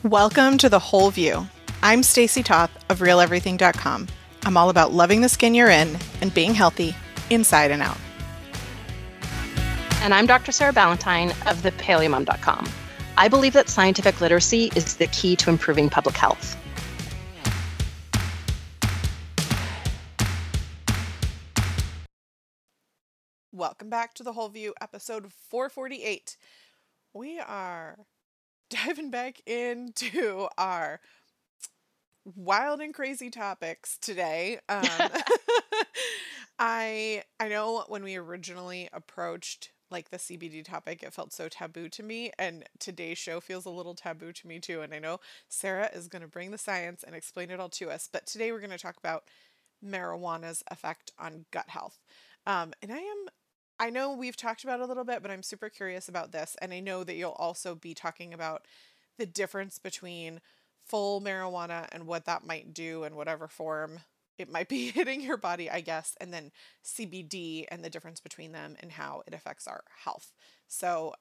Welcome to The Whole View. I'm Stacy Toth of RealEverything.com. I'm all about loving the skin you're in and being healthy inside and out. And I'm Dr. Sarah Ballantyne of thepaleomom.com. I believe that scientific literacy is the key to improving public health. Welcome back to The Whole View, episode 448. We are diving back into our wild and crazy topics today. I know when we originally approached like the CBD topic, it felt so taboo to me, and today's show feels a little taboo to me too. And I know Sarah is going to bring the science and explain it all to us, but today we're going to talk about marijuana's effect on gut health. And I know we've talked about it a little bit, but I'm super curious about this, and I know that you'll also be talking about the difference between full marijuana and what that might do in whatever form it might be hitting your body, I guess, and then CBD and the difference between them and how it affects our health. So,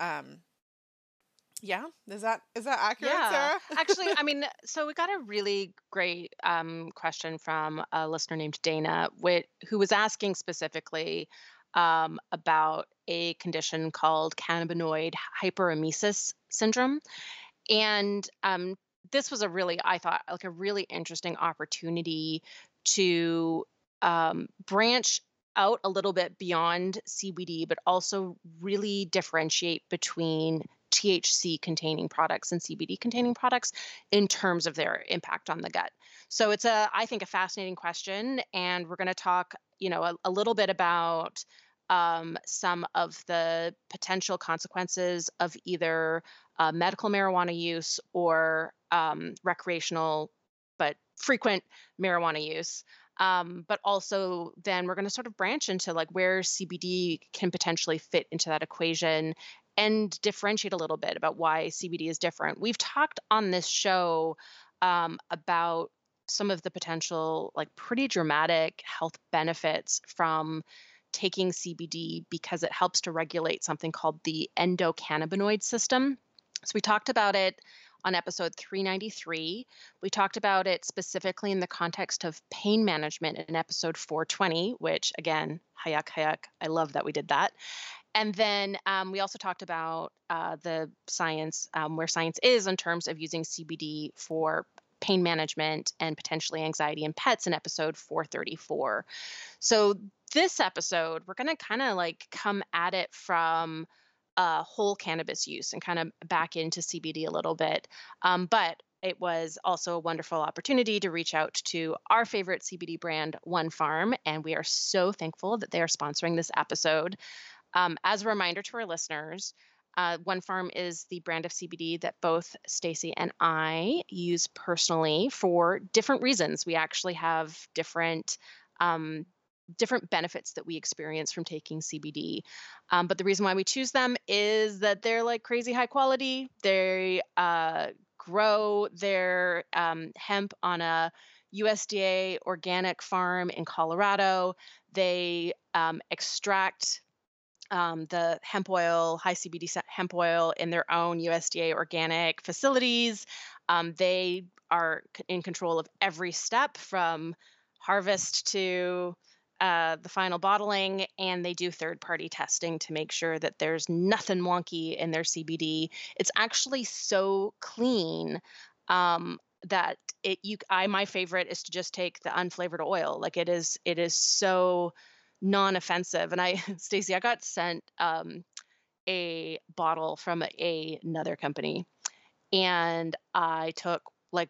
yeah, is that accurate, Sarah? Actually, so we got a really great question from a listener named Dana, who was asking specifically about a condition called cannabinoid hyperemesis syndrome. And this was I thought, like a really interesting opportunity to branch out a little bit beyond CBD, but also really differentiate between THC containing products and CBD containing products in terms of their impact on the gut. So it's I think, a fascinating question. And we're going to talk, a little bit about some of the potential consequences of either medical marijuana use or recreational but frequent marijuana use. But also then we're going to sort of branch into like where CBD can potentially fit into that equation and differentiate a little bit about why CBD is different. We've talked on this show about some of the potential, like pretty dramatic health benefits from taking CBD because it helps to regulate something called the endocannabinoid system. So we talked about it on episode 393. We talked about it specifically in the context of pain management in episode 420, which again, hayak hayak, I love that we did that. And then we also talked about the science, where science is in terms of using CBD for pain management and potentially anxiety in pets in episode 434. So this episode, we're going to kind of like come at it from whole cannabis use and kind of back into CBD a little bit. But it was also a wonderful opportunity to reach out to our favorite CBD brand, One Farm, and we are so thankful that they are sponsoring this episode. As a reminder to our listeners, One Farm is the brand of CBD that both Stacy and I use personally for different reasons. We actually have different benefits that we experience from taking CBD. But the reason why we choose them is that they're like crazy high quality. They grow their hemp on a USDA organic farm in Colorado. They extract the hemp oil, high CBD hemp oil in their own USDA organic facilities. They are in control of every step from harvest to the final bottling, and they do third-party testing to make sure that there's nothing wonky in their CBD. It's actually so clean that my favorite is to just take the unflavored oil. Like it is so non-offensive. And Stacey, I got sent a bottle from another company, and I took like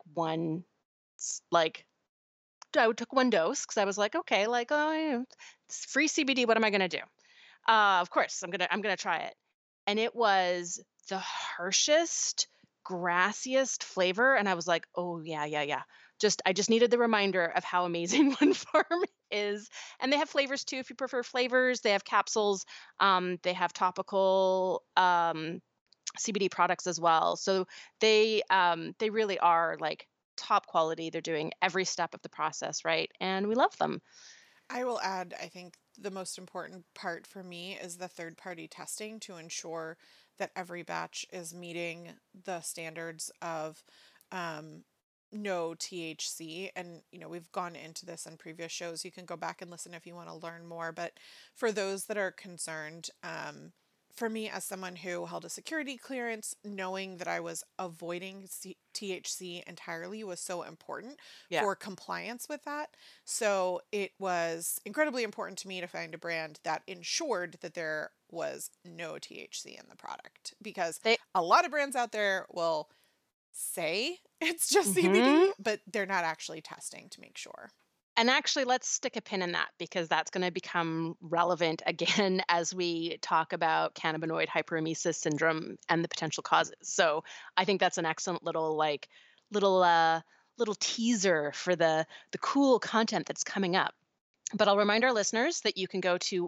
I took one dose because I was like, okay, like, oh, it's free CBD. What am I gonna do? Of course, I'm gonna try it, and it was the harshest, grassiest flavor, and I was like, oh yeah, yeah, yeah. I just needed the reminder of how amazing One Farm is, and they have flavors too. If you prefer flavors, they have capsules. They have topical CBD products as well. So they really are like top quality. They're doing every step of the process right, and we love them. I will add, I think the most important part for me is the third party testing to ensure that every batch is meeting the standards of no THC. And, we've gone into this in previous shows. You can go back and listen if you want to learn more. But for those that are concerned, for me, as someone who held a security clearance, knowing that I was avoiding THC entirely was so important Yeah. for compliance with that. So it was incredibly important to me to find a brand that ensured that there was no THC in the product, because They a lot of brands out there will say it's just CBD, Mhm. but they're not actually testing to make sure. And actually, let's stick a pin in that because that's going to become relevant again as we talk about cannabinoid hyperemesis syndrome and the potential causes. So I think that's an excellent little little teaser for the cool content that's coming up. But I'll remind our listeners that you can go to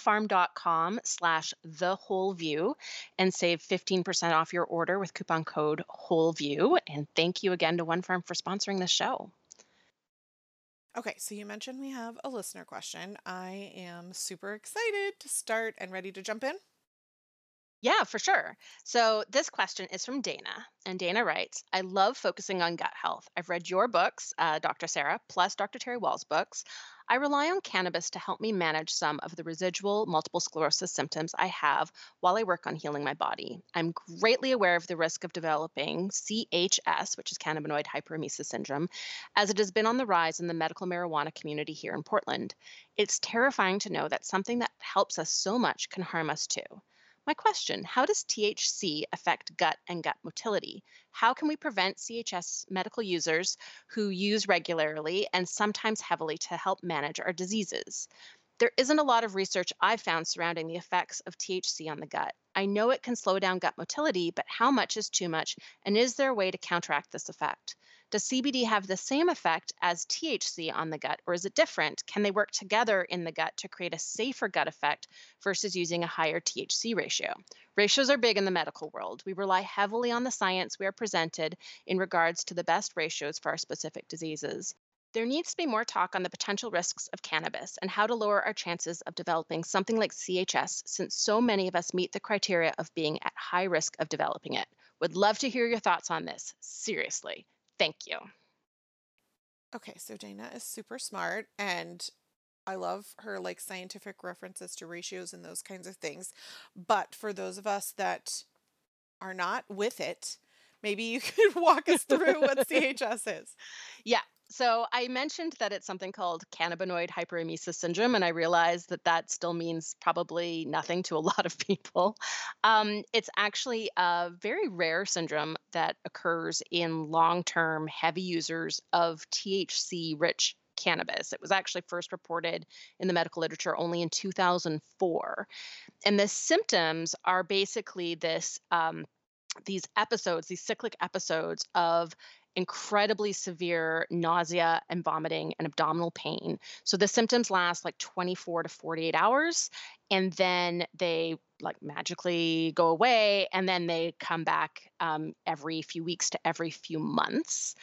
onefarm.com/thewholeview and save 15% off your order with coupon code WHOLEVIEW. And thank you again to One Farm for sponsoring this show. Okay, so you mentioned we have a listener question. I am super excited to start and ready to jump in. Yeah, for sure. So this question is from Dana, and Dana writes, I love focusing on gut health. I've read your books, Dr. Sarah, plus Dr. Terry Wall's books. I rely on cannabis to help me manage some of the residual multiple sclerosis symptoms I have while I work on healing my body. I'm greatly aware of the risk of developing CHS, which is cannabinoid hyperemesis syndrome, as it has been on the rise in the medical marijuana community here in Portland. It's terrifying to know that something that helps us so much can harm us too. My question: how does THC affect gut and gut motility? How can we prevent CHS medical users who use regularly and sometimes heavily to help manage our diseases? There isn't a lot of research I've found surrounding the effects of THC on the gut. I know it can slow down gut motility, but how much is too much? And is there a way to counteract this effect? Does CBD have the same effect as THC on the gut, or is it different? Can they work together in the gut to create a safer gut effect versus using a higher THC ratio? Ratios are big in the medical world. We rely heavily on the science we are presented in regards to the best ratios for our specific diseases. There needs to be more talk on the potential risks of cannabis and how to lower our chances of developing something like CHS, since so many of us meet the criteria of being at high risk of developing it. Would love to hear your thoughts on this. Seriously. Thank you. Okay, so Dana is super smart, and I love her like scientific references to ratios and those kinds of things. But for those of us that are not with it, maybe you could walk us through what CHS is. Yeah. So I mentioned that it's something called cannabinoid hyperemesis syndrome, and I realized that that still means probably nothing to a lot of people. It's actually a very rare syndrome that occurs in long term heavy users of THC rich cannabis. It was actually first reported in the medical literature only in 2004. And the symptoms are basically these episodes, these cyclic episodes of incredibly severe nausea and vomiting and abdominal pain. So the symptoms last like 24 to 48 hours, and then they like magically go away, and then they come back every few weeks to every few months.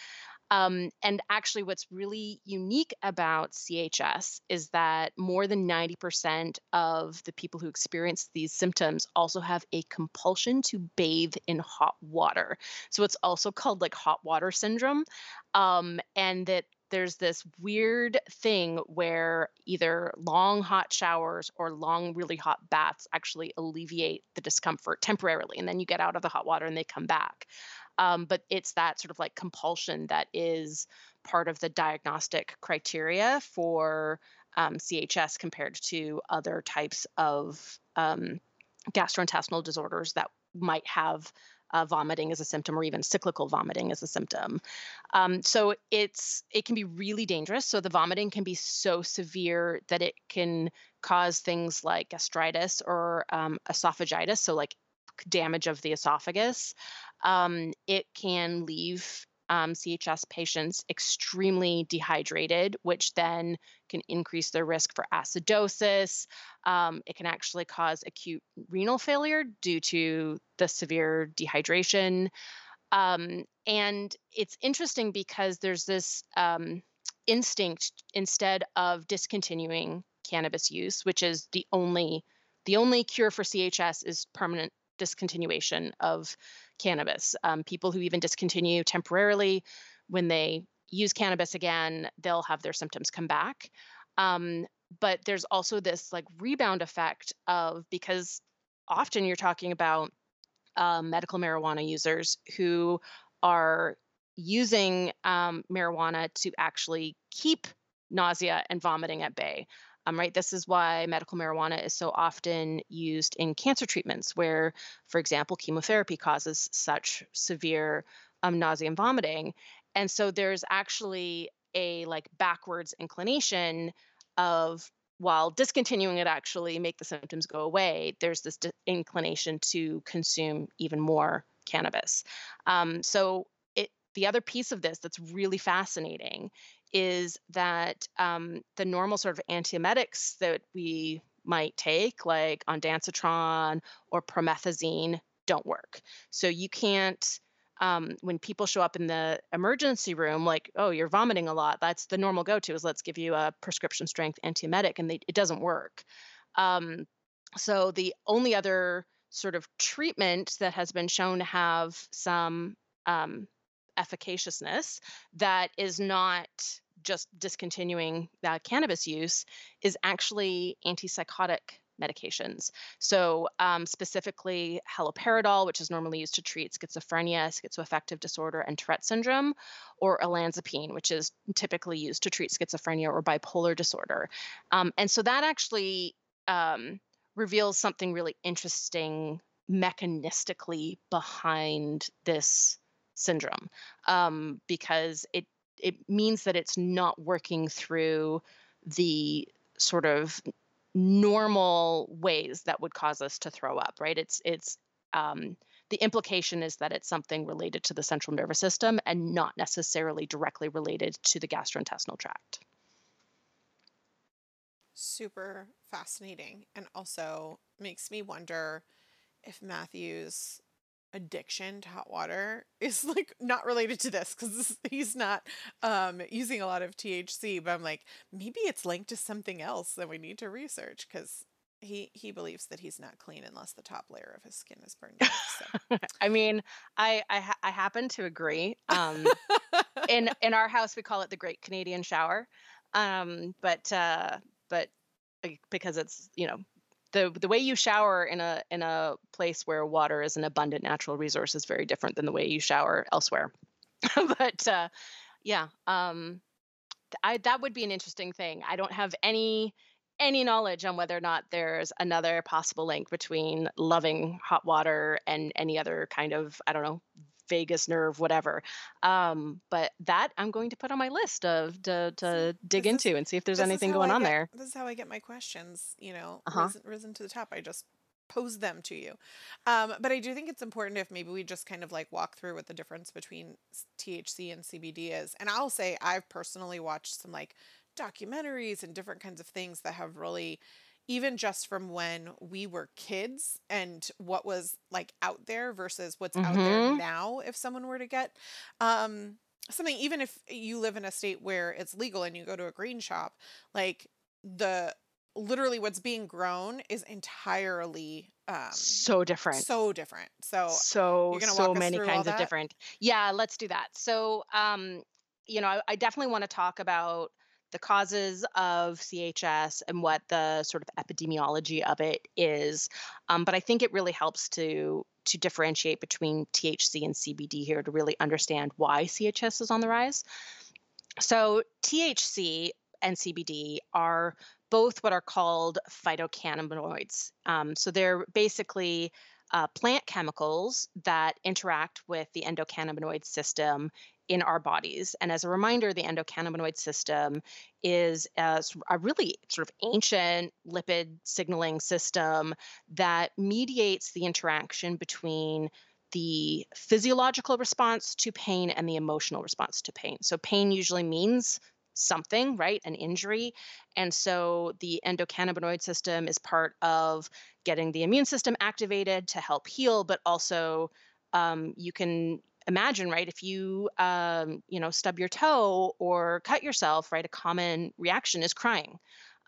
And actually, what's really unique about CHS is that more than 90% of the people who experience these symptoms also have a compulsion to bathe in hot water. So it's also called like hot water syndrome. And that there's this weird thing where either long hot showers or long, really hot baths actually alleviate the discomfort temporarily. And then you get out of the hot water and they come back. But it's that sort of like compulsion that is part of the diagnostic criteria for CHS compared to other types of gastrointestinal disorders that might have vomiting as a symptom or even cyclical vomiting as a symptom. So it can be really dangerous. So the vomiting can be so severe that it can cause things like gastritis or esophagitis. So like damage of the esophagus. It can leave CHS patients extremely dehydrated, which then can increase their risk for acidosis. It can actually cause acute renal failure due to the severe dehydration. And it's interesting because there's this instinct instead of discontinuing cannabis use, which is the only cure for CHS is permanent discontinuation of cannabis. People who even discontinue temporarily, when they use cannabis again, they'll have their symptoms come back. Um, but there's also this like rebound effect of, because often you're talking about medical marijuana users who are using marijuana to actually keep nausea and vomiting at bay. Right. This is why medical marijuana is so often used in cancer treatments, where, for example, chemotherapy causes such severe nausea and vomiting. And so there's actually a like backwards inclination of, while discontinuing it actually make the symptoms go away, there's this inclination to consume even more cannabis. So the other piece of this that's really fascinating is that the normal sort of antiemetics that we might take, like ondansetron or promethazine, don't work. So you can't, when people show up in the emergency room, like, oh, you're vomiting a lot, that's the normal go-to, is let's give you a prescription strength antiemetic, and it doesn't work. Um, so the only other sort of treatment that has been shown to have some um, efficaciousness that is not just discontinuing cannabis use is actually antipsychotic medications. So, specifically haloperidol, which is normally used to treat schizophrenia, schizoaffective disorder, and Tourette syndrome, or olanzapine, which is typically used to treat schizophrenia or bipolar disorder. And so that actually um, reveals something really interesting mechanistically behind this syndrome, because it means that it's not working through the sort of normal ways that would cause us to throw up, right? Um, the implication is that it's something related to the central nervous system and not necessarily directly related to the gastrointestinal tract. Super fascinating, and also makes me wonder if Matthew's addiction to hot water is like not related to this, because he's not using a lot of THC, but I'm like, maybe it's linked to something else that we need to research, because he believes that he's not clean unless the top layer of his skin is burned off. I mean, I happen to agree. In our house, we call it the Great Canadian Shower, but because it's, the way you shower in a place where water is an abundant natural resource is very different than the way you shower elsewhere. But yeah, I that would be an interesting thing. I don't have any knowledge on whether or not there's another possible link between loving hot water and any other kind of, I don't know, vagus nerve, whatever. But that I'm going to put on my list of See, to dig into and see if there's anything going on there. this is how I get my questions, Uh-huh. risen to the top. I just pose them to you. But I do think it's important if maybe we just kind of like walk through what the difference between THC and CBD is. And I'll say I've personally watched some like documentaries and different kinds of things that have really, even just from when we were kids and what was like out there versus what's out there Mhm. now, if someone were to get um something, even if you live in a state where it's legal and you go to a green shop, like the literally what's being grown is entirely So different. so different. So So you're going to walk us many through all kinds of that? different. Yeah, let's do that. So I definitely want to talk about the causes of CHS and what the sort of epidemiology of it is. But I think it really helps to differentiate between THC and CBD here to really understand why CHS is on the rise. So THC and CBD are both what are called phytocannabinoids. So they're basically plant chemicals that interact with the endocannabinoid system in our bodies. And as a reminder, the endocannabinoid system is a really sort of ancient lipid signaling system that mediates the interaction between the physiological response to pain and the emotional response to pain. So, pain usually means something, right? An injury. And so, the endocannabinoid system is part of getting the immune system activated to help heal, but also you can imagine, right? If you, stub your toe or cut yourself, right? A common reaction is crying.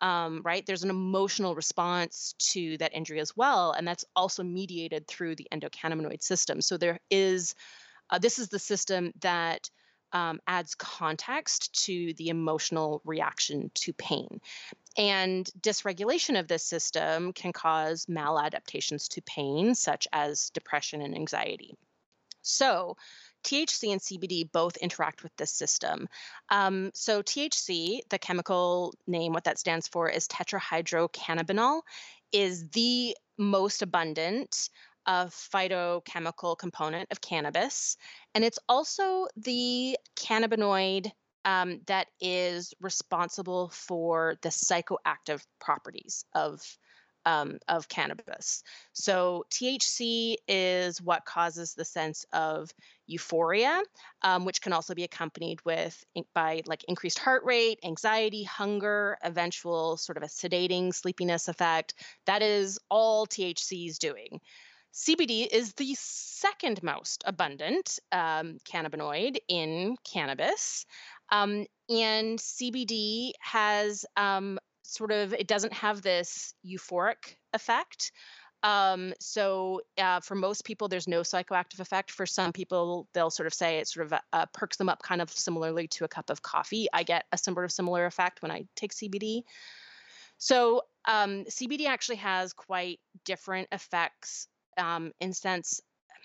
right? There's an emotional response to that injury as well, and that's also mediated through the endocannabinoid system. So there is this is the system that adds context to the emotional reaction to pain. And dysregulation of this system can cause maladaptations to pain, such as depression and anxiety. So, THC and CBD both interact with this system. So, THC, the chemical name, what that stands for is tetrahydrocannabinol, is the most abundant phytochemical component of cannabis. And it's also the cannabinoid that is responsible for the psychoactive properties of cannabis. So THC is what causes the sense of euphoria, which can also be accompanied by like increased heart rate, anxiety, hunger, eventual sort of a sedating sleepiness effect. That is all THC is doing. CBD is the second most abundant cannabinoid in cannabis. And CBD has it doesn't have this euphoric effect. For most people, there's no psychoactive effect. For some people, they'll sort of say it sort of perks them up kind of similarly to a cup of coffee. I get a sort of similar effect when I take CBD. So CBD actually has quite different effects in sense.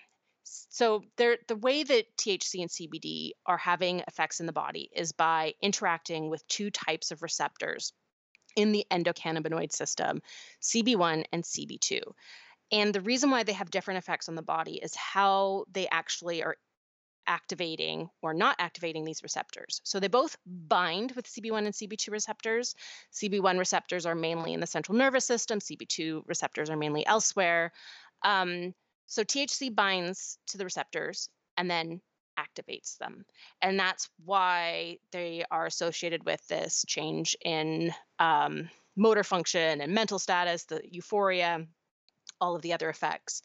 So the way that THC and CBD are having effects in the body is by interacting with two types of receptors in the endocannabinoid system, CB1 and CB2. And the reason why they have different effects on the body is how they actually are activating or not activating these receptors. So they both bind with CB1 and CB2 receptors. CB1 receptors are mainly in the central nervous system, CB2 receptors are mainly elsewhere. Um, so THC binds to the receptors and then activates them. And that's why they are associated with this change in motor function and mental status, the euphoria, all of the other effects.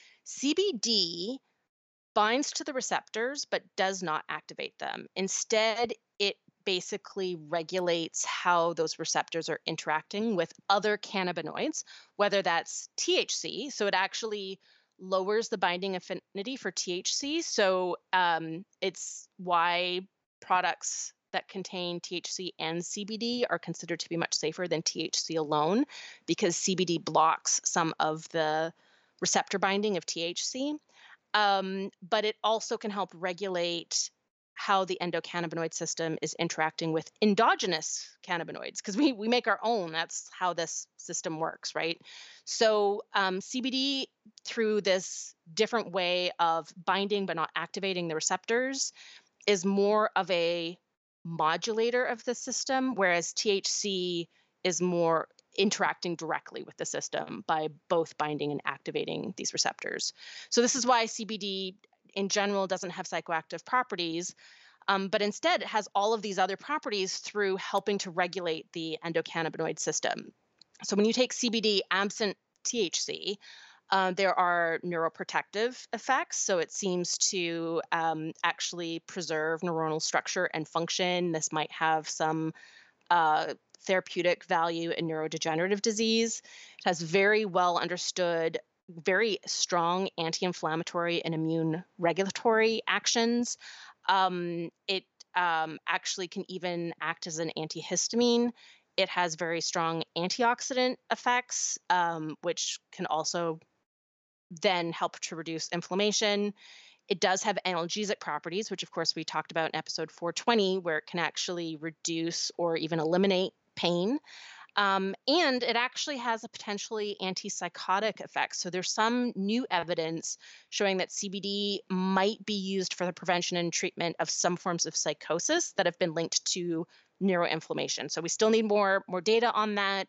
CBD binds to the receptors but does not activate them. Instead, it basically regulates how those receptors are interacting with other cannabinoids, whether that's THC. So it actually lowers the binding affinity for THC. So it's why products that contain THC and CBD are considered to be much safer than THC alone, because CBD blocks some of the receptor binding of THC. But it also can help regulate how the endocannabinoid system is interacting with endogenous cannabinoids, because we make our own. That's how this system works, right? So CBD, through this different way of binding but not activating the receptors, is more of a modulator of the system, whereas THC is more interacting directly with the system by both binding and activating these receptors. So this is why CBD in general doesn't have psychoactive properties, but instead it has all of these other properties through helping to regulate the endocannabinoid system. So when you take CBD absent THC, there are neuroprotective effects. So it seems to actually preserve neuronal structure and function. This might have some therapeutic value in neurodegenerative disease. It has very well understood, very strong anti inflammatory and immune regulatory actions. It actually can even act as an antihistamine. It has very strong antioxidant effects, which can also then help to reduce inflammation. It does have analgesic properties, which of course we talked about in episode 420, where it can actually reduce or even eliminate pain. And it actually has a potentially antipsychotic effect. So there's some new evidence showing that CBD might be used for the prevention and treatment of some forms of psychosis that have been linked to neuroinflammation. So we still need more data on that.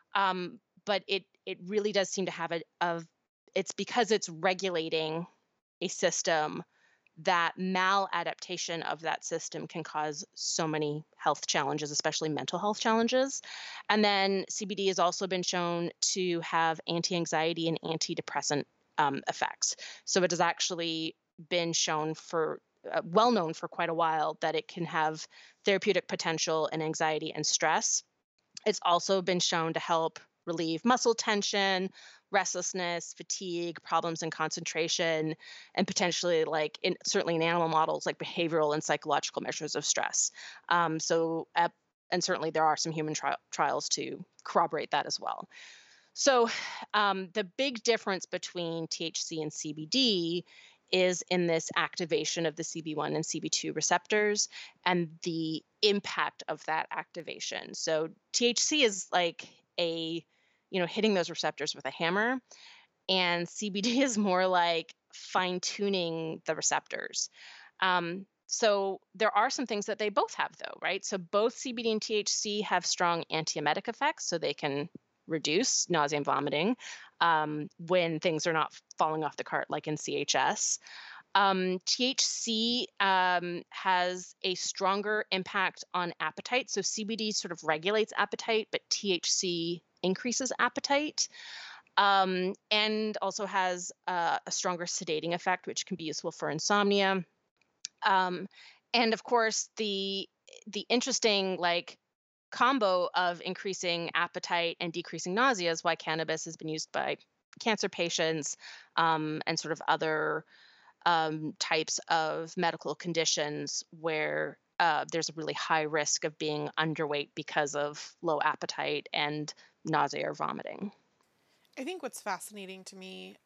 But it really does seem to have it's because it's regulating a system, that maladaptation of that system can cause so many health challenges, especially mental health challenges. And then CBD has also been shown to have anti-anxiety and antidepressant effects. So it has actually been shown for well known for quite a while that it can have therapeutic potential in anxiety and stress. It's also been shown to help relieve muscle tension, restlessness, fatigue, problems in concentration, and potentially, like in certainly in animal models, like behavioral and psychological measures of stress. So, and certainly there are some human trials to corroborate that as well. So, the big difference between THC and CBD is in this activation of the CB1 and CB2 receptors and the impact of that activation. So, THC is like hitting those receptors with a hammer, and CBD is more like fine tuning the receptors. So there are some things that they both have, though, right? So both CBD and THC have strong antiemetic effects, so they can reduce nausea and vomiting when things are not falling off the cart, like in CHS. THC has a stronger impact on appetite. So CBD sort of regulates appetite, but THC increases appetite, and also has a stronger sedating effect, which can be useful for insomnia. Um, and of course, the interesting like combo of increasing appetite and decreasing nausea is why cannabis has been used by cancer patients, and sort of other types of medical conditions where there's a really high risk of being underweight because of low appetite and nausea or vomiting. I think what's fascinating to me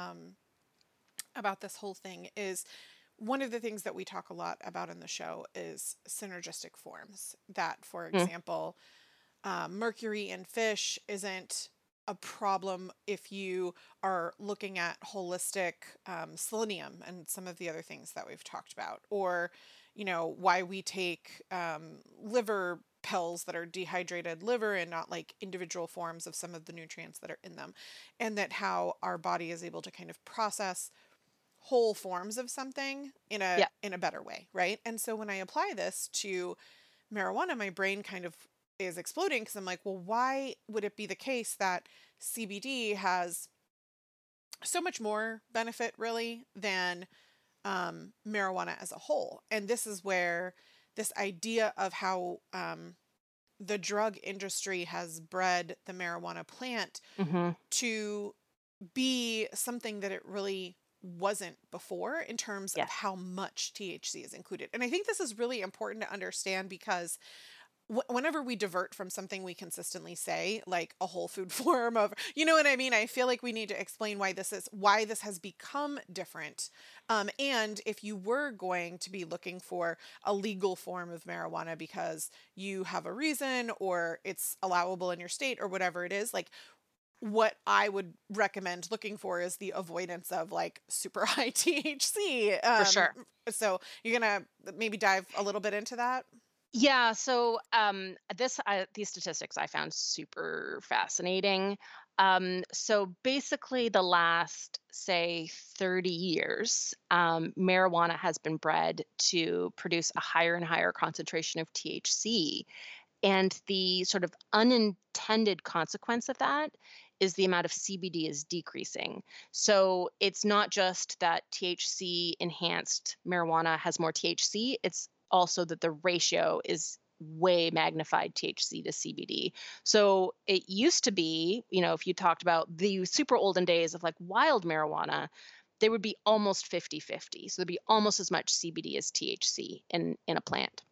about this whole thing is one of the things that we talk a lot about in the show is synergistic forms. That, for Mm, example, mercury in fish isn't a problem if you are looking at holistic selenium and some of the other things that we've talked about, or why we take liver pills that are dehydrated liver and not like individual forms of some of the nutrients that are in them, and that how our body is able to kind of process whole forms of something yeah. in a better way, right? And so when I apply this to marijuana, my brain kind of is exploding because I'm like, well, why would it be the case that CBD has so much more benefit really than marijuana as a whole? And this is where this idea of how the drug industry has bred the marijuana plant Hmm. to be something that it really wasn't before in terms of Yes. how much THC is included. And I think this is really important to understand because whenever we divert from something we consistently say, like a whole food form of, you know what I mean? I feel like we need to explain why this has become different. And if you were going to be looking for a legal form of marijuana because you have a reason or it's allowable in your state or whatever it is, like what I would recommend looking for is the avoidance of like super high THC. For sure. So you're gonna maybe dive a little bit into that. Yeah, so these statistics I found super fascinating. So basically, the last say 30 years, marijuana has been bred to produce a higher and higher concentration of THC, and the sort of unintended consequence of that is the amount of CBD is decreasing. So it's not just that THC enhanced marijuana has more THC, it's also that the ratio is way magnified THC to CBD. So it used to be, if you talked about the super olden days of like wild marijuana, they would be almost 50-50. So there'd be almost as much CBD as THC in a plant.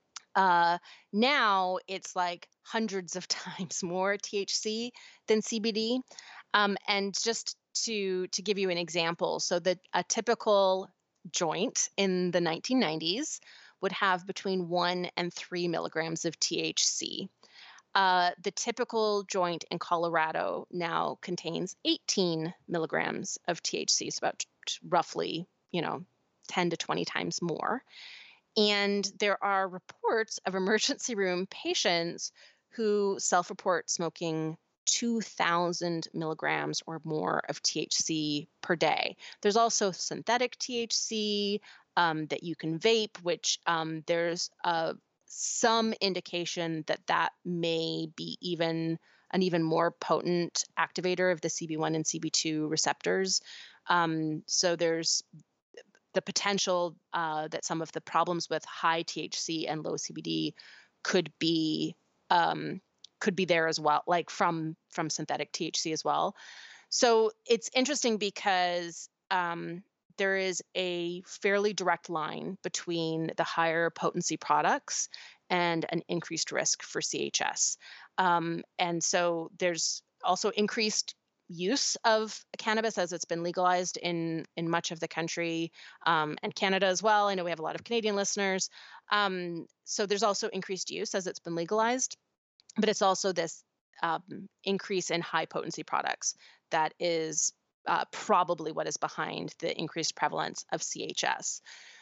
Now it's like hundreds of times more THC than CBD. And just to give you an example, so that a typical joint in the 1990s would have between 1 and 3 milligrams of THC. The typical joint in Colorado now contains 18 milligrams of THC, so about roughly, 10 to 20 times more. And there are reports of emergency room patients who self report smoking 2,000 milligrams or more of THC per day. There's also synthetic THC that you can vape, which there's some indication that that may be even an even more potent activator of the CB1 and CB2 receptors. So there's the potential that some of the problems with high THC and low CBD could be could be there as well, like from synthetic THC as well. So it's interesting because there is a fairly direct line between the higher potency products and an increased risk for CHS. And so there's also increased use of cannabis as it's been legalized in much of the country, and Canada as well. I know we have a lot of Canadian listeners. So there's also increased use as it's been legalized, but it's also this increase in high potency products that is probably what is behind the increased prevalence of CHS.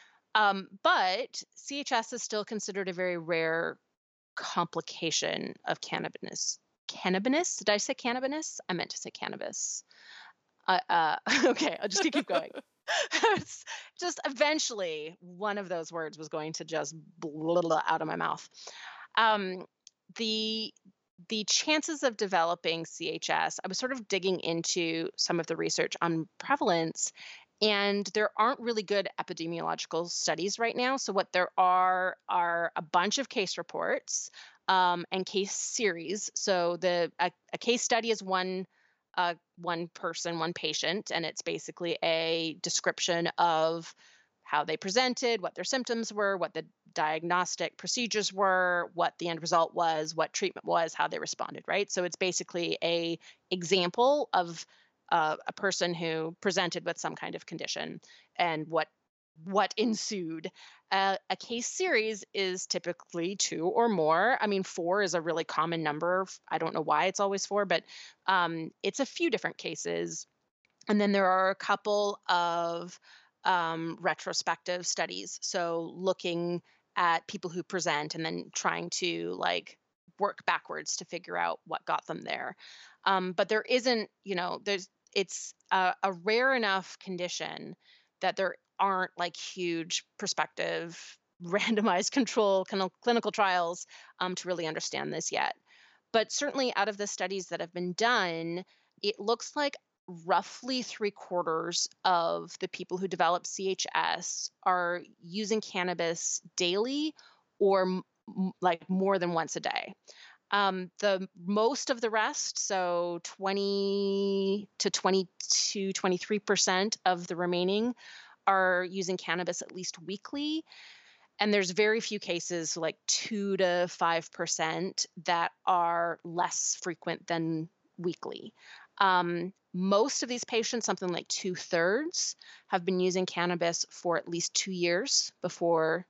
But CHS is still considered a very rare complication of cannabis. Cannabis? Did I say cannabis? I meant to say cannabis. Okay, I'll just keep going. It's just eventually one of those words was going to just blah out of my mouth. Um, the the chances of developing CHS, I was sort of digging into some of the research on prevalence, and there aren't really good epidemiological studies right now. So, what there are a bunch of case reports and case series. So, a case study is one person, one patient, and it's basically a description of how they presented, what their symptoms were, what the diagnostic procedures were, what the end result was, what treatment was, how they responded, right? So it's basically a example of a person who presented with some kind of condition and what ensued. A case series is typically two or more. I mean, four is a really common number. I don't know why it's always four, but it's a few different cases. And then there are a couple of retrospective studies. So looking at people who present and then trying to like work backwards to figure out what got them there. But there isn't, it's a rare enough condition that there aren't like huge prospective randomized control clinical trials to really understand this yet. But certainly out of the studies that have been done, it looks like roughly three-quarters of the people who develop CHS are using cannabis daily or like more than once a day. The most of the rest, so 20 to 22, 23% of the remaining are using cannabis at least weekly. And there's very few cases, like 2 to 5%, that are less frequent than weekly. Most of these patients, something like two-thirds, have been using cannabis for at least 2 years before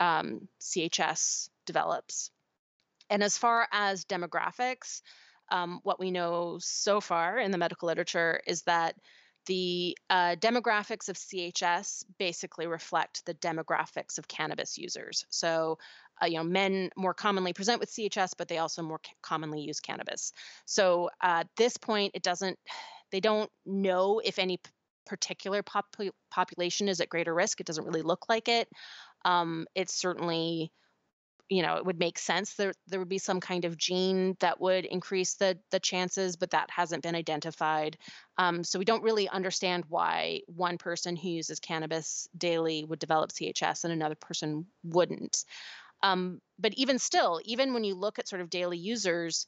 CHS develops. And as far as demographics, what we know so far in the medical literature is that the demographics of CHS basically reflect the demographics of cannabis users. So, men more commonly present with CHS, but they also more commonly use cannabis. So, at this point, they don't know if any particular population is at greater risk. It doesn't really look like it. It's certainly, it would make sense there would be some kind of gene that would increase the chances, but that hasn't been identified. So we don't really understand why one person who uses cannabis daily would develop CHS and another person wouldn't. But even still, even when you look at sort of daily users,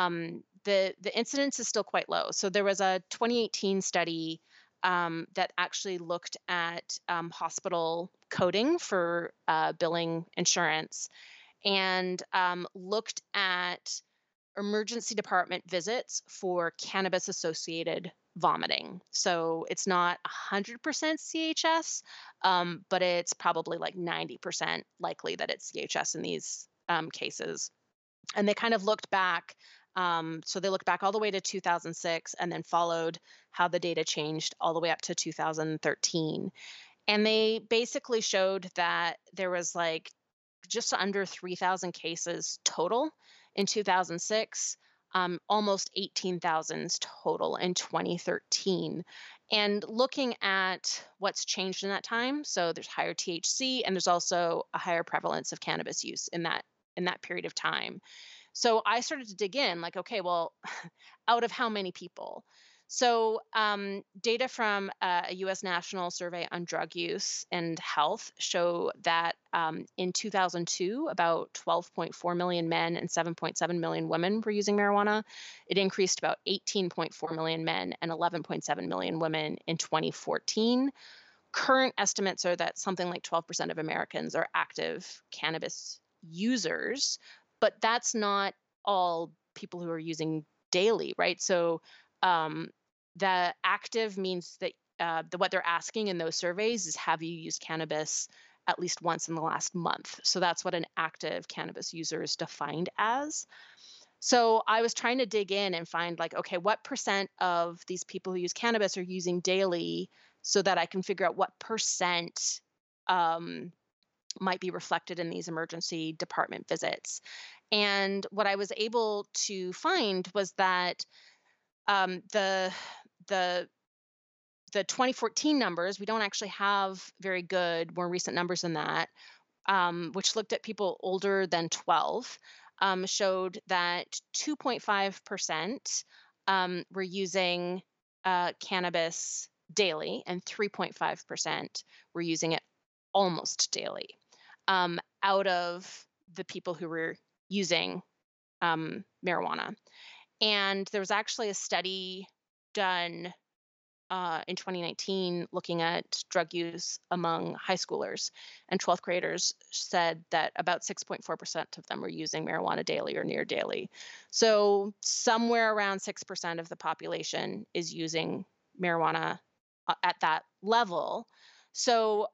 the incidence is still quite low. So there was a 2018 study that actually looked at hospital coding for billing insurance and looked at emergency department visits for cannabis associated vomiting. So it's not 100% CHS, but it's probably like 90% likely that it's CHS in these cases. And they kind of looked back. So they looked back all the way to 2006 and then followed how the data changed all the way up to 2013. And they basically showed that there was like just under 3,000 cases total in 2006, almost 18,000 total in 2013. And looking at what's changed in that time, so there's higher THC and there's also a higher prevalence of cannabis use in that period of time. So I started to dig in, like, okay, well, out of how many people? So, data from a U.S. National Survey on Drug Use and Health show that in 2002, about 12.4 million men and 7.7 million women were using marijuana. It increased about 18.4 million men and 11.7 million women in 2014. Current estimates are that something like 12% of Americans are active cannabis users, but that's not all people who are using daily, right? So um, the active means that what they're asking in those surveys is, have you used cannabis at least once in the last month? So that's what an active cannabis user is defined as. So I was trying to dig in and find, like, okay, what percent of these people who use cannabis are using daily, so that I can figure out what percent um, might be reflected in these emergency department visits. And what I was able to find was that um, the the the 2014 numbers, we don't actually have very good, more recent numbers than that, which looked at people older than 12, showed that 2.5% were using cannabis daily, and 3.5% were using it almost daily, out of the people who were using marijuana. And there was actually a study done in 2019 looking at drug use among high schoolers, and 12th graders said that about 6.4% of them were using marijuana daily or near daily. So somewhere around 6% of the population is using marijuana at that level. So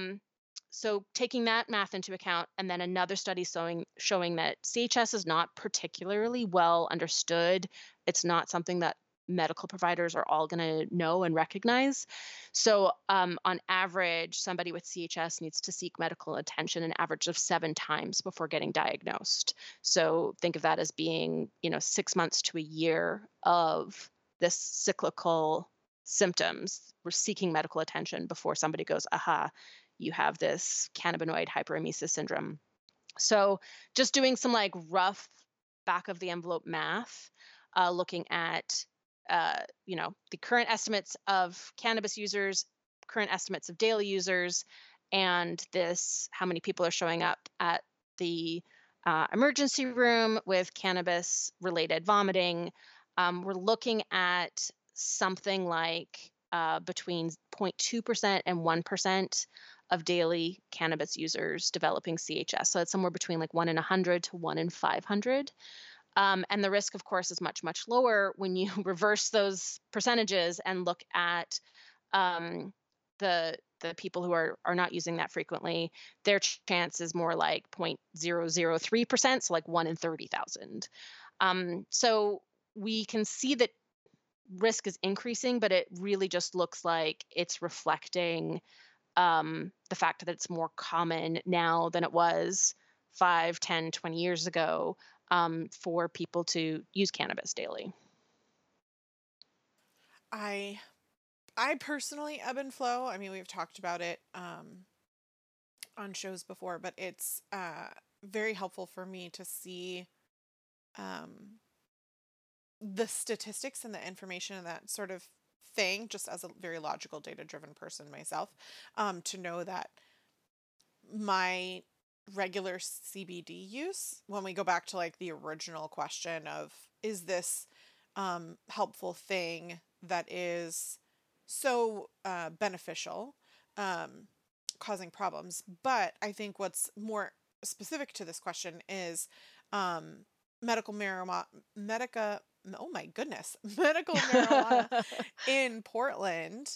so taking that math into account, and then another study showing that CHS is not particularly well understood. It's not something that medical providers are all going to know and recognize. So, on average, somebody with CHS needs to seek medical attention an average of 7 times before getting diagnosed. So, think of that as being, 6 months to a year of this cyclical symptoms. We're seeking medical attention before somebody goes, aha, you have this cannabinoid hyperemesis syndrome. So, just doing some like rough back of the envelope math, looking at the current estimates of cannabis users, current estimates of daily users, and this how many people are showing up at the emergency room with cannabis related vomiting. We're looking at something like between 0.2% and 1% of daily cannabis users developing CHS. So it's somewhere between like 1 in 100 to 1 in 500. And the risk, of course, is much, much lower when you reverse those percentages and look at um, the people who are not using that frequently. Their chance is more like 0.003%, so like 1 in 30,000. So we can see that risk is increasing, but it really just looks like it's reflecting the fact that it's more common now than it was 5, 10, 20 years ago, for people to use cannabis daily. I I personally ebb and flow. I mean, we've talked about it on shows before, but it's very helpful for me to see um, the statistics and the information and that sort of thing, just as a very logical, data driven person myself, to know that my regular CBD use, when we go back to like the original question of, is this helpful thing that is so beneficial, um, causing problems? But I think what's more specific to this question is um, medical marijuana, oh my goodness, medical marijuana in Portland.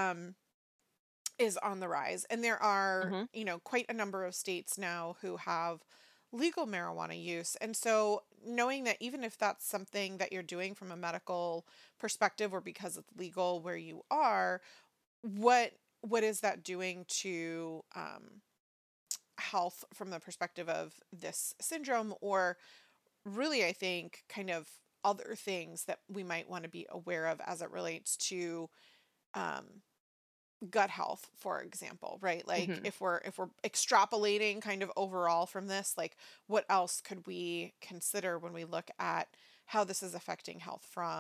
Is on the rise. And there are, Hmm. quite a number of states now who have legal marijuana use. And so knowing that even if that's something that you're doing from a medical perspective or because it's legal where you are, what what is that doing to health from the perspective of this syndrome, or really I think kind of other things that we might want to be aware of as it relates to um, gut health, for example, right? Like Hmm. if we're extrapolating kind of overall from this, like what else could we consider when we look at how this is affecting health from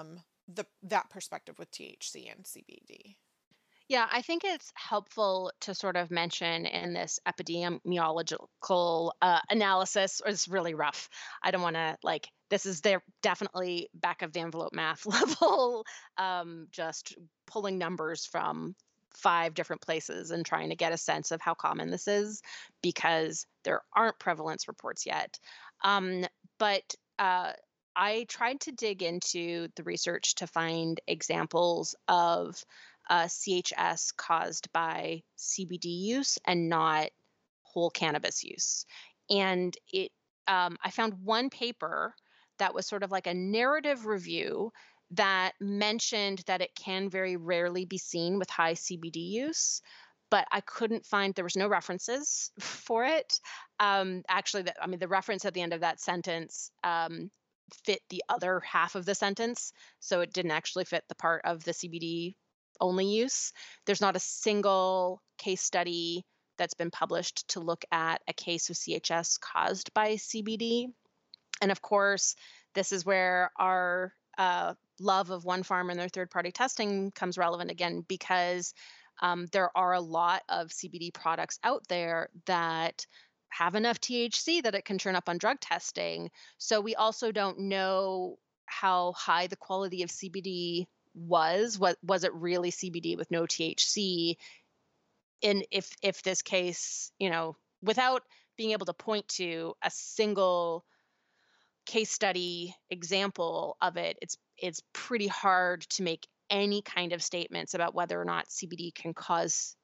that perspective with THC and CBD. Yeah, I think it's helpful to sort of mention in this epidemiological analysis, or it's really rough. I don't want to like, this is their definitely back of the envelope math level, just pulling numbers from 5 different places and trying to get a sense of how common this is because there aren't prevalence reports yet. Um, but I tried to dig into the research to find examples of CHS caused by CBD use and not whole cannabis use. And I found one paper that was sort of like a narrative review that mentioned that it can very rarely be seen with high CBD use. But I couldn't find, there was no references for it. Actually, I mean, the reference at the end of that sentence fit the other half of the sentence. So it didn't actually fit the part of the CBD only use. There's not a single case study that's been published to look at a case of CHS caused by CBD. And of course, this is where our love of one farm and their third party testing comes relevant again, because there are a lot of CBD products out there that have enough THC that it can turn up on drug testing. So we also don't know how high the quality of CBD was. What was it really CBD with no THC? And if this case, without being able to point to a single case study example of it, it's pretty hard to make any kind of statements about whether or not CBD can cause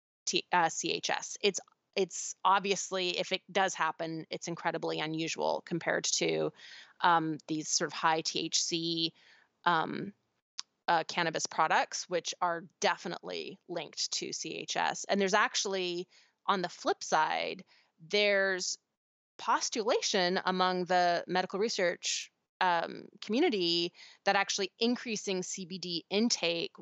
CHS. It's obviously, if it does happen, it's incredibly unusual compared to these sort of high THC um, cannabis products, which are definitely linked to CHS. And there's actually, on the flip side, there's postulation among the medical research community that actually increasing CBD intake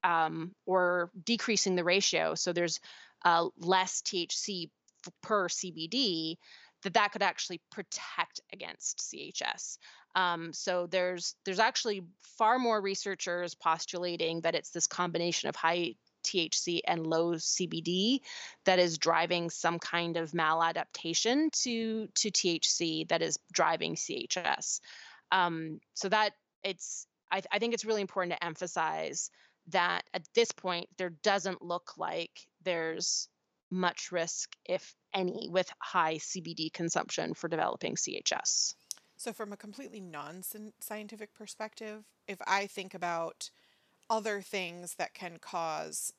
or decreasing the ratio, so there's less THC per CBD, that could actually protect against CHS. So there's actually far more researchers postulating that it's this combination of high THC and low CBD that is driving some kind of maladaptation to THC that is driving CHS. So that I think it's really important to emphasize that at this point, there doesn't look like there's much risk, if any, with high CBD consumption for developing CHS. So, from a completely non-scientific perspective, if I think about other things that can cause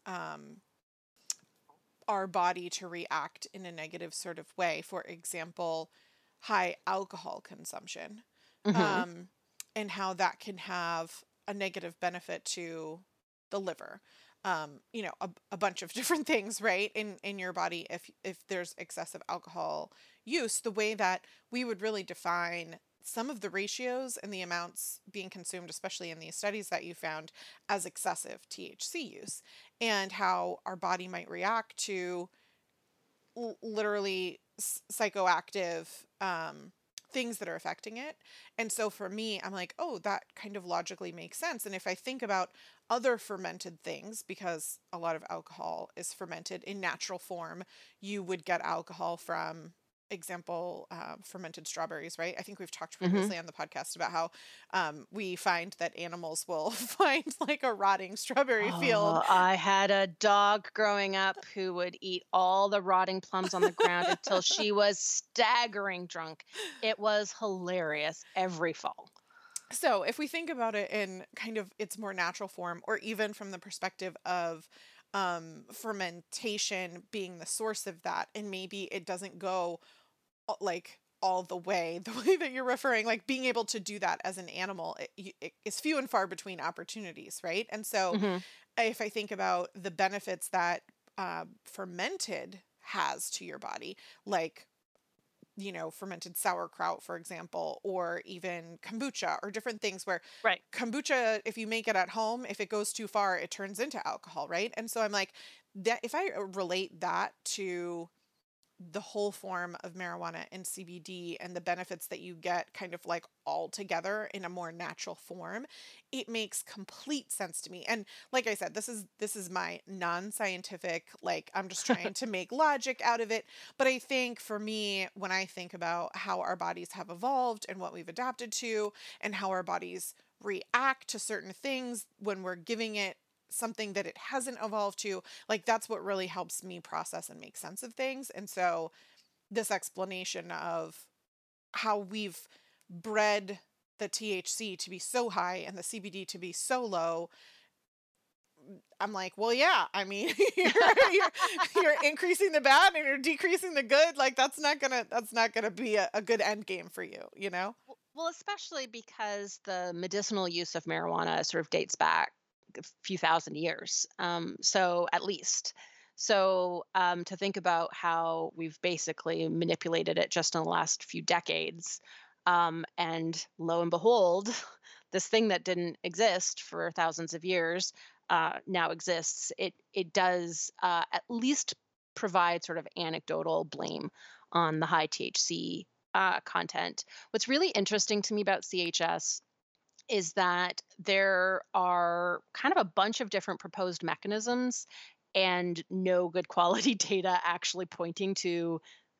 our body to react in a negative sort of way, for example, high alcohol consumption, Hmm. um, and how that can have a negative benefit to the liver. A bunch of different things, right, in your body if there's excessive alcohol use. The way that we would really define some of the ratios and the amounts being consumed, especially in these studies that you found, as excessive THC use, and how our body might react to literally psychoactive things that are affecting it. And so for me, I'm like, oh, that kind of logically makes sense. And if I think about other fermented things, because a lot of alcohol is fermented in natural form, you would get alcohol from, example, fermented strawberries, right? I think we've talked Hmm. previously on the podcast about how we find that animals will find like a rotting strawberry field. Oh, I had a dog growing up who would eat all the rotting plums on the ground until she was staggering drunk. It was hilarious every fall. So, if we think about it in kind of its more natural form, or even from the perspective of fermentation being the source of that, and maybe it doesn't go like all the way, the way that you're referring, like being able to do that as an animal, it is few and far between opportunities, right? And so, Hmm. if I think about the benefits that fermented has to your body, like fermented sauerkraut, for example, or even kombucha or different things where Right. kombucha, if you make it at home, if it goes too far, it turns into alcohol, right? And so I'm like, that if I relate that to the whole form of marijuana and CBD and the benefits that you get kind of like all together in a more natural form, it makes complete sense to me. And like I said, this is my non-scientific, like I'm just trying to make logic out of it. But I think for me, when I think about how our bodies have evolved and what we've adapted to and how our bodies react to certain things when we're giving it something that it hasn't evolved to, like that's what really helps me process and make sense of things. And so this explanation of how we've bred the THC to be so high and the CBD to be so low, I'm like, well, yeah, I mean, you're increasing the bad and you're decreasing the good. Like that's not gonna be a good end game for you, you know? Well, especially because the medicinal use of marijuana sort of dates back a few thousand years. So at least. So to think about how we've basically manipulated it just in the last few decades, and lo and behold, this thing that didn't exist for thousands of years now exists. It does at least provide sort of anecdotal blame on the high THC content. What's really interesting to me about CHS is that there are kind of a bunch of different proposed mechanisms and no good quality data actually pointing to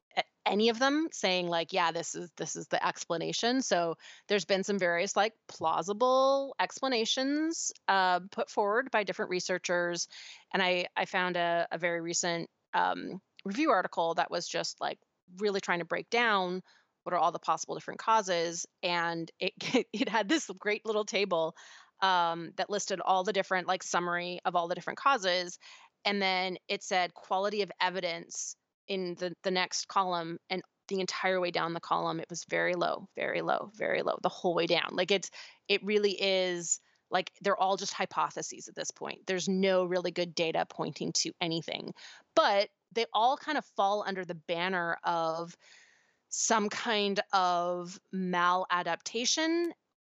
any of them saying like, yeah, this is the explanation. So there's been some various like plausible explanations put forward by different researchers, and I found a very recent review article that was just like really trying to break down what are all the possible different causes, and it it had this great little table that listed all the different like summary of all the different causes, and then it said quality of evidence in the next column, and the entire way down the column it was very low, very low, very low the whole way down. Like it really is like they're all just hypotheses at this point. There's no really good data pointing to anything, but they all kind of fall under the banner of some kind of maladaptation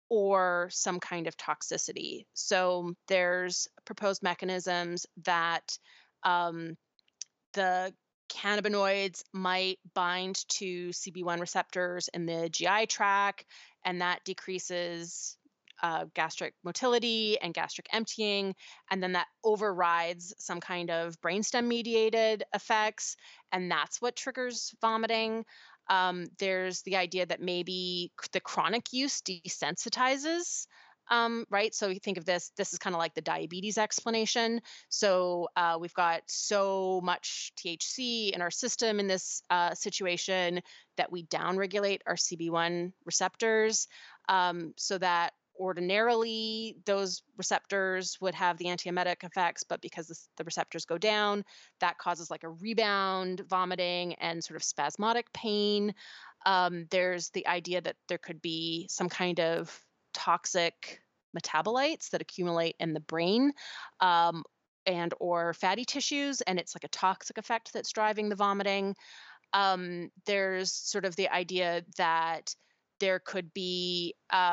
or some kind of toxicity. So there's proposed mechanisms that um, the cannabinoids might bind to CB1 receptors in the GI tract, and that decreases gastric motility and gastric emptying. And then that overrides some kind of brainstem mediated effects, and that's what triggers vomiting. There's the idea that maybe the chronic use desensitizes. Right. So you think of this is kind of like the diabetes explanation. So we've got so much THC in our system in this situation that we downregulate our CB1 receptors, so that ordinarily those receptors would have the antiemetic effects, but because the receptors go down, that causes like a rebound, vomiting, and sort of spasmodic pain. There's the idea that there could be some kind of toxic metabolites that accumulate in the brain, um, and or fatty tissues, and it's like a toxic effect that's driving the vomiting. There's sort of the idea that there could be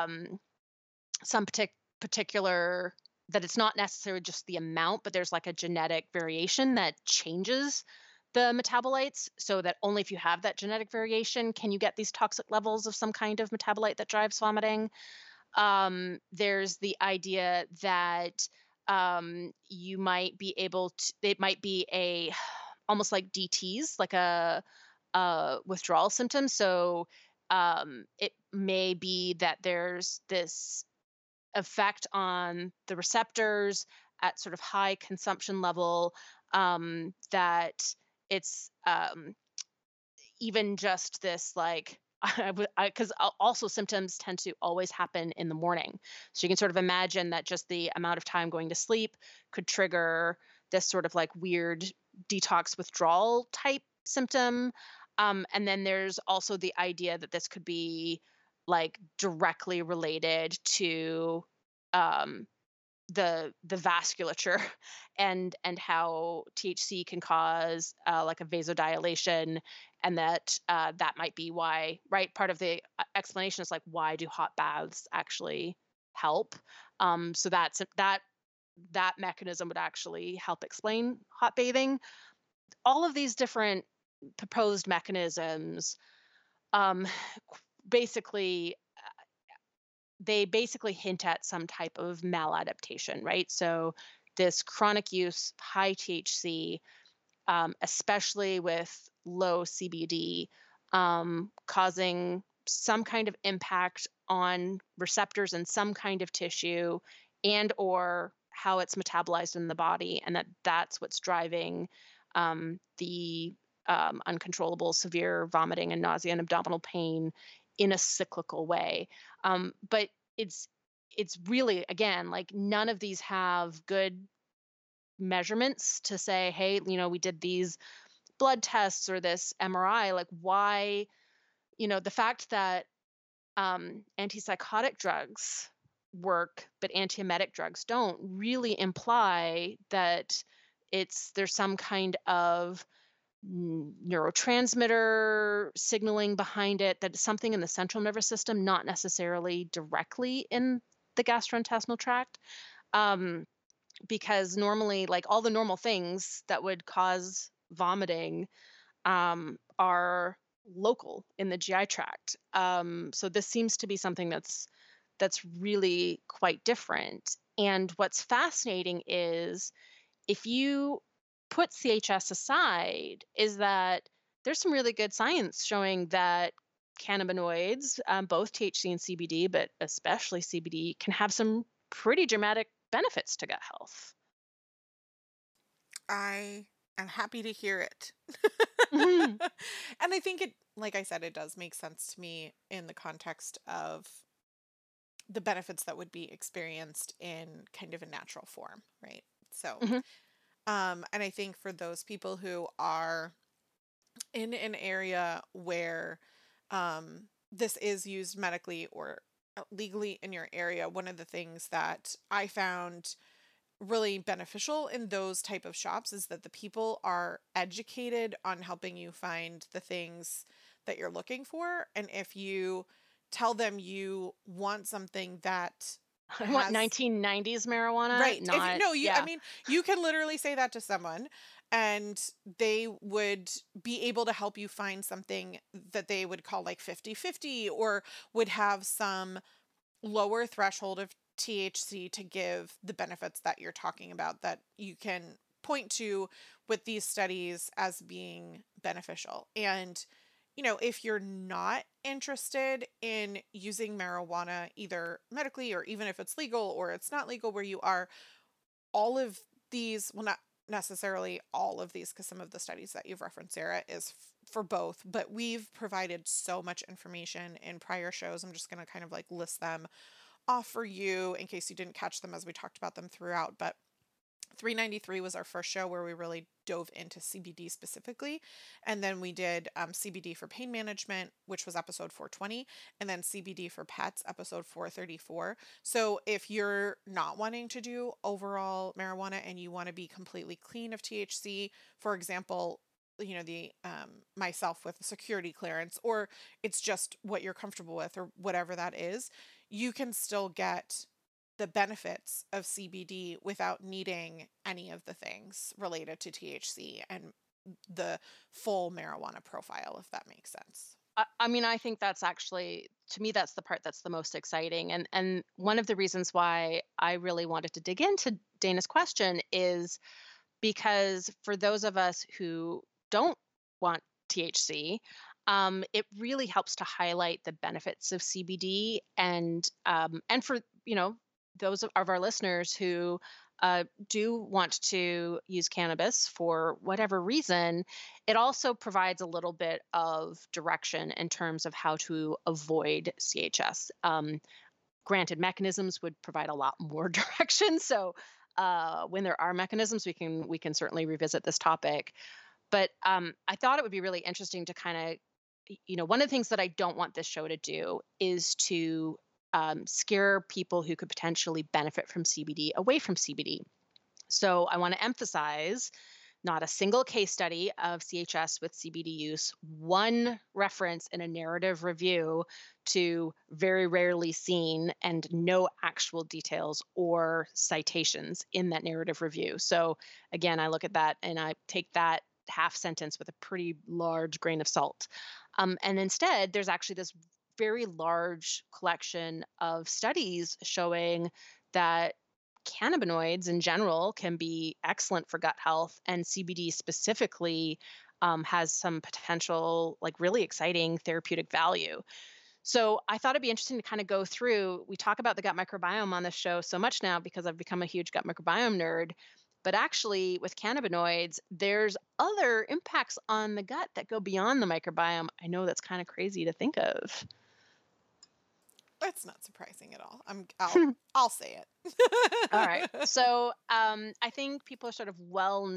some particular, that it's not necessarily just the amount, but there's like a genetic variation that changes the metabolites, so that only if you have that genetic variation can you get these toxic levels of some kind of metabolite that drives vomiting. There's the idea that you might be able to, it might be a almost like DTs, like a withdrawal symptom. So it may be that there's this effect on the receptors at sort of high consumption level, that it's even just this like because also symptoms tend to always happen in the morning, so you can sort of imagine that just the amount of time going to sleep could trigger this sort of like weird detox withdrawal type symptom. And then there's also the idea that this could be like directly related to um, the vasculature and how THC can cause like a vasodilation, and that that might be why, right, part of the explanation is like why do hot baths actually help. So that mechanism would actually help explain hot bathing. All of these different proposed mechanisms, um, basically they basically hint at some type of maladaptation, right? So this chronic use, high THC, especially with low CBD, causing some kind of impact on receptors in some kind of tissue and or how it's metabolized in the body, and that's what's driving the uncontrollable severe vomiting and nausea and abdominal pain in a cyclical way. But it's it's really, again, like, none of these have good measurements to say, hey, we did these blood tests or this MRI. Like, why, the fact that antipsychotic drugs work, but antiemetic drugs don't, really imply that there's some kind of neurotransmitter signaling behind it, that it's something in the central nervous system, not necessarily directly in the gastrointestinal tract. Um, because normally, like, all the normal things that would cause vomiting are local in the GI tract. So this seems to be something that's really quite different. And what's fascinating is, if you put CHS aside, is that there's some really good science showing that cannabinoids, both THC and CBD, but especially CBD, can have some pretty dramatic benefits to gut health. I am happy to hear it. Mhm. And I think it, like I said, it does make sense to me in the context of the benefits that would be experienced in kind of a natural form, right? So, Mhm. and I think for those people who are in an area where this is used medically or legally in your area, one of the things that I found really beneficial in those type of shops is that the people are educated on helping you find the things that you're looking for. And if you tell them you want something that I want has 1990s marijuana, right. If you not no, you I yeah. mean, you can literally say that to someone and they would be able to help you find something that they would call like 50/50 or would have some lower threshold of THC to give the benefits that you're talking about that you can point to with these studies as being beneficial. And, if you're not interested in using marijuana either medically or even if it's legal or it's not legal where you are, all of these, well, not necessarily all of these, because some of the studies that you've referenced, Sarah, is for both, but we've provided so much information in prior shows. I'm just going to kind of like list them off for you in case you didn't catch them as we talked about them throughout. But 393 was our first show where we really dove into CBD specifically. And then we did CBD for pain management, which was episode 420, and then CBD for pets, episode 434. So if you're not wanting to do overall marijuana and you want to be completely clean of THC, for example, the myself with a security clearance, or it's just what you're comfortable with or whatever that is, you can still get the benefits of CBD without needing any of the things related to THC and the full marijuana profile, if that makes sense. I mean, I think that's actually, to me, that's the part that's the most exciting. And one of the reasons why I really wanted to dig into Dana's question is because for those of us who don't want THC, it really helps to highlight the benefits of CBD, and for those of our listeners who do want to use cannabis for whatever reason, it also provides a little bit of direction in terms of how to avoid CHS. Granted, mechanisms would provide a lot more direction. So when there are mechanisms, we can certainly revisit this topic. But I thought it would be really interesting to kind of, one of the things that I don't want this show to do is to scare people who could potentially benefit from CBD away from CBD. So I want to emphasize not a single case study of CHS with CBD use, one reference in a narrative review to very rarely seen, and no actual details or citations in that narrative review. So again, I look at that and I take that half sentence with a pretty large grain of salt. And instead, there's actually this very large collection of studies showing that cannabinoids in general can be excellent for gut health, and CBD specifically has some potential, like really exciting therapeutic value. So I thought it'd be interesting to kind of go through. We talk about the gut microbiome on this show so much now because I've become a huge gut microbiome nerd. But actually, with cannabinoids, there's other impacts on the gut that go beyond the microbiome. I know that's kind of crazy to think of. It's not surprising at all. I'll say All right. it. So I think people are sort of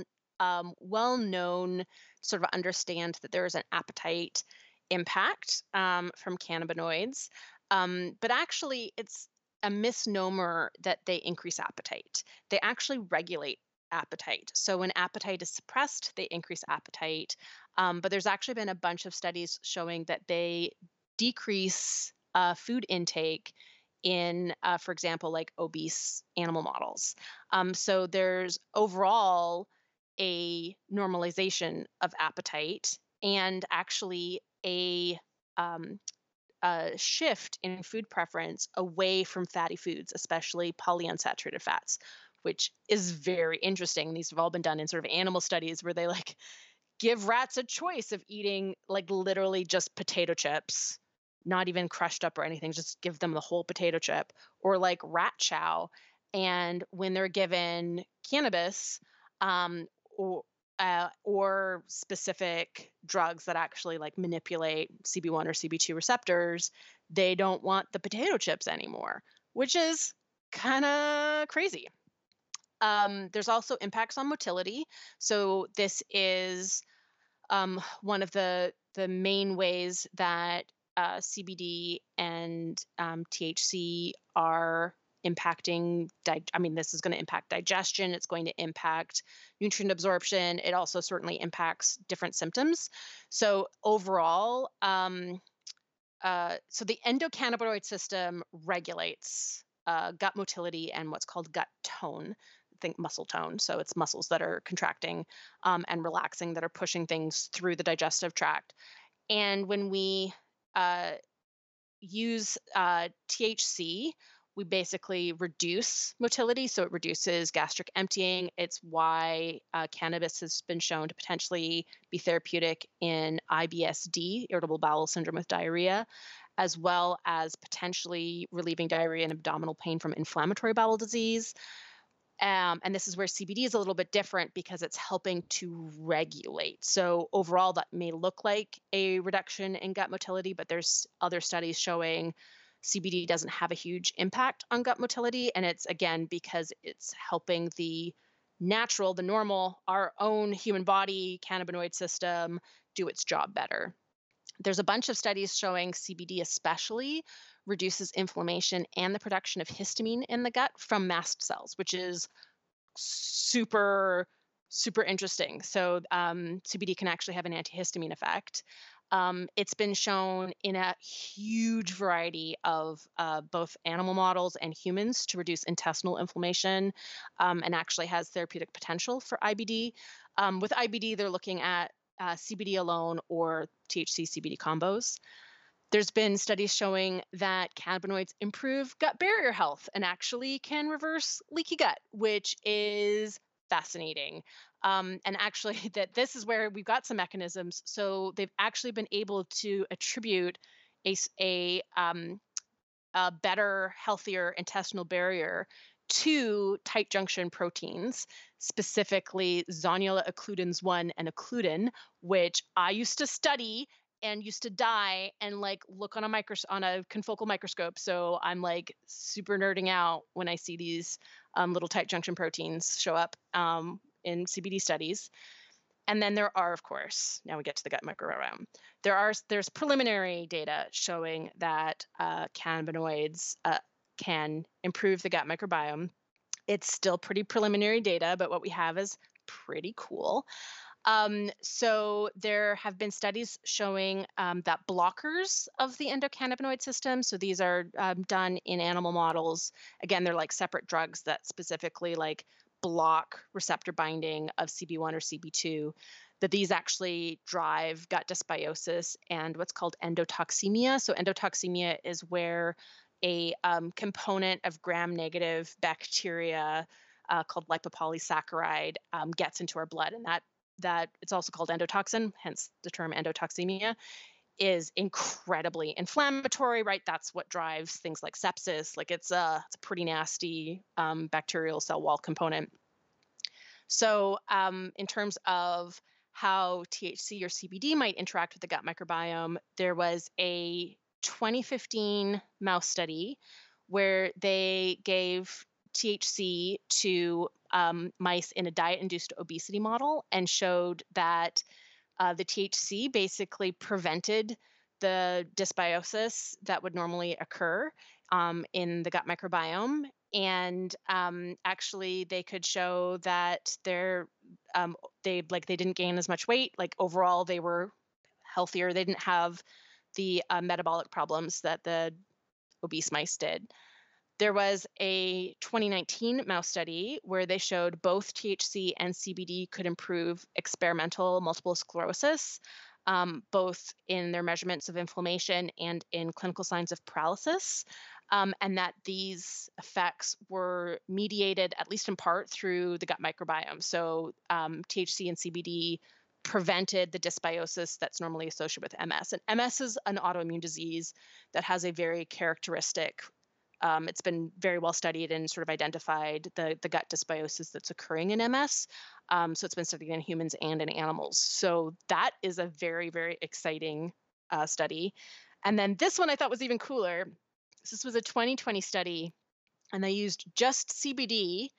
well known, sort of understand that there is an appetite impact from cannabinoids, but actually it's a misnomer that they increase appetite. They actually regulate appetite. So when appetite is suppressed, they increase appetite. But there's actually been a bunch of studies showing that they decrease food intake in, for example, like obese animal models. So there's overall a normalization of appetite and actually um, a shift in food preference away from fatty foods, especially polyunsaturated fats, which is very interesting. These have all been done in sort of animal studies where they like give rats a choice of eating like literally just potato chips, not even crushed up or anything, just give them the whole potato chip, or like rat chow. And when they're given cannabis, um, or or specific drugs that actually like manipulate CB1 or CB2 receptors, they don't want the potato chips anymore, which is kind of crazy. There's also impacts on motility. So this is one of the main ways that CBD and THC are impacting. I mean, this is going to impact digestion. It's going to impact nutrient absorption. It also certainly impacts different symptoms. So overall, so the endocannabinoid system regulates gut motility and what's called gut tone. Think muscle tone. So it's muscles that are contracting and relaxing that are pushing things through the digestive tract. And when we uh, use THC, we basically reduce motility. So it reduces gastric emptying. It's why cannabis has been shown to potentially be therapeutic in IBS-D, irritable bowel syndrome with diarrhea, as well as potentially relieving diarrhea and abdominal pain from inflammatory bowel disease. And this is where CBD is a little bit different because it's helping to regulate. So overall, that may look like a reduction in gut motility, but there's other studies showing CBD doesn't have a huge impact on gut motility. And it's again because it's helping the natural, the normal, our own human body cannabinoid system do its job better. There's a bunch of studies showing CBD especially reduces inflammation and the production of histamine in the gut from mast cells, which is super, super interesting. So CBD can actually have an antihistamine effect. It's been shown in a huge variety of both animal models and humans to reduce intestinal inflammation and actually has therapeutic potential for IBD. With IBD, they're looking at CBD alone or THC CBD combos. There's been studies showing that cannabinoids improve gut barrier health and actually can reverse leaky gut, which is fascinating. And actually, that this is where we've got some mechanisms. So they've actually been able to attribute a better, healthier intestinal barrier to tight junction proteins, specifically zonula occludens 1 and occludin, which I used to study and used to die and like look on a confocal microscope. So I'm like super nerding out when I see these little tight junction proteins show up in CBD studies. And then there are, of course, now we get to the gut microbiome. There's preliminary data showing that cannabinoids can improve the gut microbiome. It's still pretty preliminary data, but what we have is pretty cool. So there have been studies showing that blockers of the endocannabinoid system, so these are done in animal models. Again, they're like separate drugs that specifically like block receptor binding of CB1 or CB2. that these actually drive gut dysbiosis and what's called endotoxemia. So endotoxemia is where a component of gram-negative bacteria called lipopolysaccharide gets into our blood, and that it's also called endotoxin, hence the term endotoxemia, is incredibly inflammatory, right? That's what drives things like sepsis. Like it's a pretty nasty bacterial cell wall component. So, in terms of how THC or CBD might interact with the gut microbiome, there was a 2015 mouse study where they gave THC to mice in a diet induced obesity model and showed that the THC basically prevented the dysbiosis that would normally occur in the gut microbiome. And actually, they could show that they didn't gain as much weight. Like overall, they were healthier. They didn't have the metabolic problems that the obese mice did. There was a 2019 mouse study where they showed both THC and CBD could improve experimental multiple sclerosis, both in their measurements of inflammation and in clinical signs of paralysis, and that these effects were mediated, at least in part, through the gut microbiome. So THC and CBD prevented the dysbiosis that's normally associated with MS. And MS is an autoimmune disease that has a very characteristic it's been very well studied and sort of identified the gut dysbiosis that's occurring in MS. So it's been studied in humans and in animals. So that is a very, very exciting study. And then this one I thought was even cooler. This was a 2020 study, and they used just CBD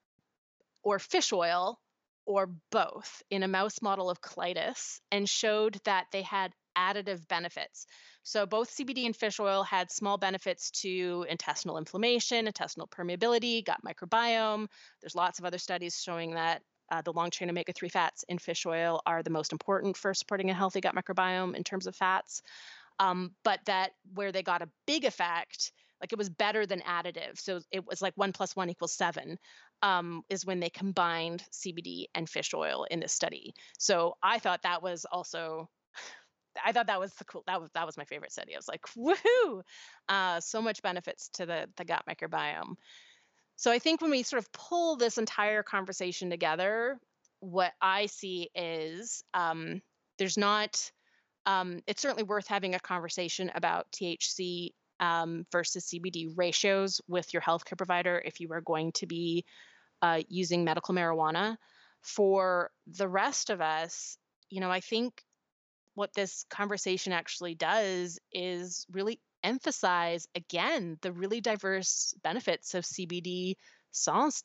or fish oil or both in a mouse model of colitis and showed that they had additive benefits. So both CBD and fish oil had small benefits to intestinal inflammation, intestinal permeability, gut microbiome. There's lots of other studies showing that the long chain omega 3 fats in fish oil are the most important for supporting a healthy gut microbiome in terms of fats. But that where they got a big effect, like it was better than additive. So it was like 1 + 1 = 7, is when they combined CBD and fish oil in this study. So I thought that was also, I thought that was the cool. That was my favorite study. I was like, woohoo! So much benefits to the gut microbiome. So I think when we sort of pull this entire conversation together, what I see is there's not. It's certainly worth having a conversation about THC versus CBD ratios with your healthcare provider if you are going to be using medical marijuana. For the rest of us, I think what this conversation actually does is really emphasize again the really diverse benefits of CBD sans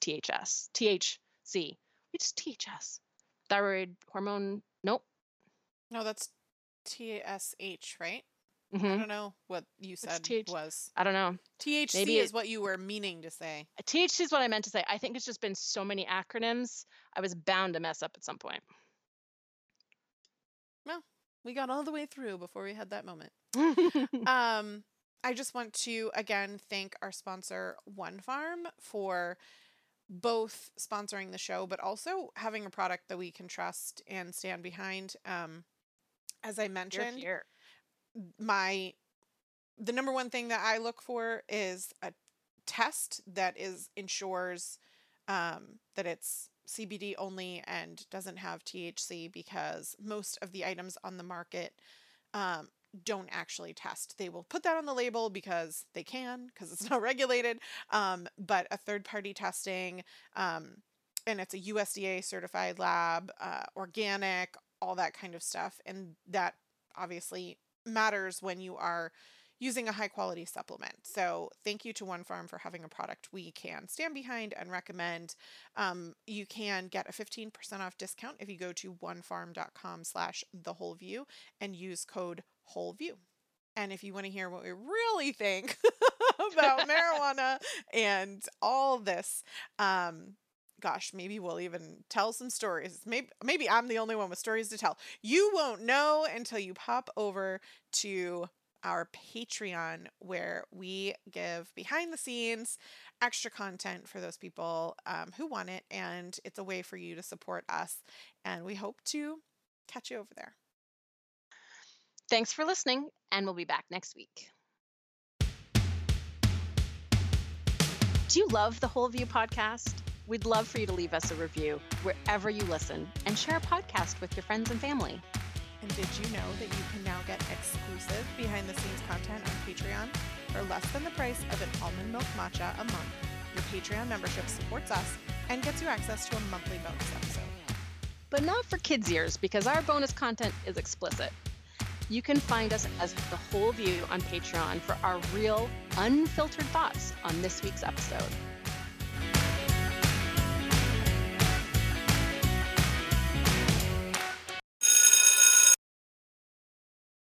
THC. It's THS. Thyroid hormone. Nope. No, that's TSH, right? I Hmm. don't know what you It's said TH. was. I don't know. THC Maybe is what you were meaning to say. THC is what I meant to say. I think it's just been so many acronyms. I was bound to mess up at some point. Well, we got all the way through before we had that moment. Um, I just want to again thank our sponsor, One Farm, for both sponsoring the show, but also having a product that we can trust and stand behind. As I You're mentioned, here. my the number one thing that I look for is a test that ensures that it's CBD only and doesn't have THC, because most of the items on the market um, don't actually test. They will put that on the label because they can, because it's not regulated. But a third party testing, and it's a USDA certified lab, organic, all that kind of stuff. And that obviously matters when you are using a high quality supplement. So thank you to One Farm for having a product we can stand behind and recommend. You can get a 15% off discount if you go to onefarm.com/thewholeview and use code WHOLEVIEW. And if you want to hear what we really think about marijuana and all this, gosh, maybe we'll even tell some stories. Maybe I'm the only one with stories to tell. You won't know until you pop over to our Patreon, where we give behind the scenes extra content for those people who want it, and it's a way for you to support us. And we hope to Catch you over there. Thanks for listening, and we'll be back next week. Do you love the Whole View podcast? We'd love for you to leave us a review wherever you listen and share a podcast with your friends and family. And did you know that you can now get exclusive behind-the-scenes content on Patreon for less than the price of an almond milk matcha a month? Your Patreon membership supports us and gets you access to a monthly bonus episode. But not for kids' ears, because our bonus content is explicit. You can find us as The Whole View on Patreon for our real, unfiltered thoughts on this week's episode.